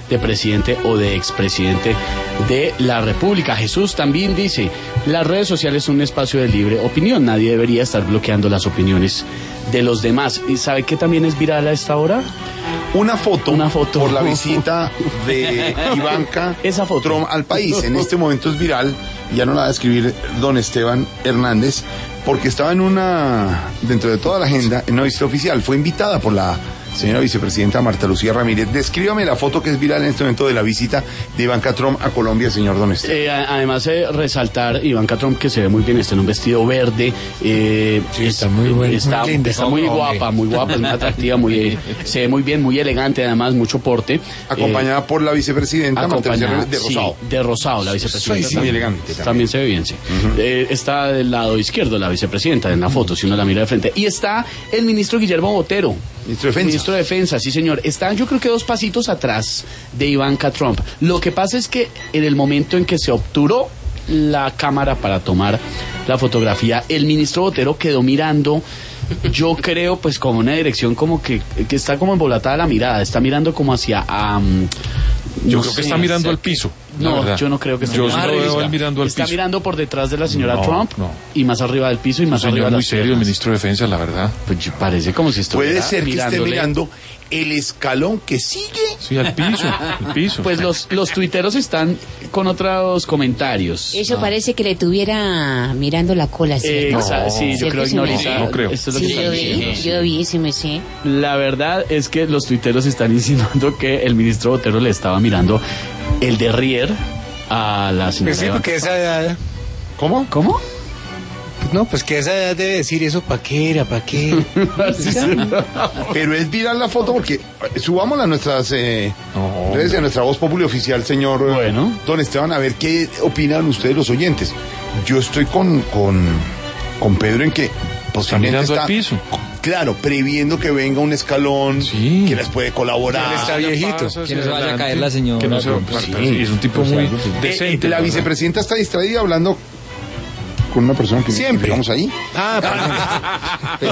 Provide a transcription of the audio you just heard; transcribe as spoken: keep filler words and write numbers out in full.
de presidente o de expresidente de la República. Jesús también dice, las redes sociales son un espacio de libre opinión, nadie debería estar bloqueando las opiniones de los demás. ¿Y sabe qué también es viral a esta hora? Una foto, Una foto por la visita de Ivanka Esa foto. Trump al país. En este momento es viral, ya no la va a escribir don Esteban Hernández, porque estaba en una, dentro de toda la agenda, en una visita oficial. Fue invitada por la señora vicepresidenta Marta Lucía Ramírez. Descríbame la foto que es viral en este momento de la visita de Ivanka Trump a Colombia, señor don Esteban. Eh, además de resaltar Ivanka Trump, que se ve muy bien, está en un vestido verde. Eh, sí, está muy buena, está muy linda. Está muy Oh, guapa, muy guapa, es muy atractiva, muy, eh, se ve muy bien, muy elegante, además, mucho porte. Acompañada eh, por la vicepresidenta acompañada, de Rosado. Sí, de Rosado, la vicepresidenta. Sí, sí, muy elegante. También. También se ve bien, sí. Uh-huh. Eh, está del lado izquierdo la vicepresidenta en la foto, si uno la mira de frente. Y está el ministro Guillermo Botero. Ministro de Defensa. Ministro de Defensa, sí señor. Están yo creo que dos pasitos atrás de Ivanka Trump. Lo que pasa es que en el momento en que se obturó la cámara para tomar la fotografía, el ministro Botero quedó mirando, yo creo pues como una dirección como que, que está como embolatada la mirada, está mirando como hacia... Um, yo no creo sé, que está mirando al piso. No, yo no creo que esté yo mirando. Yo lo veo él mirando al está piso. mirando por detrás de la señora no, Trump no. y más arriba del piso y más Un arriba señor de muy las serio, piernas. el ministro de Defensa, la verdad. Pues parece como si estuviera Puede ser que mirándole. esté mirando el escalón que sigue. Sí, al piso, al piso. Pues los, los tuiteros están con otros comentarios. Eso no. Parece que le tuviera mirando la cola, ¿cierto? Eh, no. Sí, yo creo que Ignorita. No creo. Esto es lo sí, que yo están vi, yo vi, sí me sé. La verdad es que los tuiteros están insinuando que el ministro Botero le estaba mirando el derrier a la señora. Pues sí, porque esa edad... ¿Cómo? ¿Cómo? No, pues que esa edad debe decir eso, ¿para qué era? ¿Para qué? Sí, sí. Pero es viral la foto porque subámosla a nuestras eh, no, redes de nuestra Voz Populi oficial, señor bueno. don Esteban, a ver qué opinan ustedes los oyentes. Yo estoy con con, con Pedro en que posiblemente está, está piso. Claro, previendo que venga un escalón sí. que les puede colaborar. Él está viejito. Que no se vaya a caer la señora. Que no se, pues, sí. Sí, es un tipo muy eh, decente. Eh, la vicepresidenta está distraída hablando con una persona que siempre vamos ahí. Ah,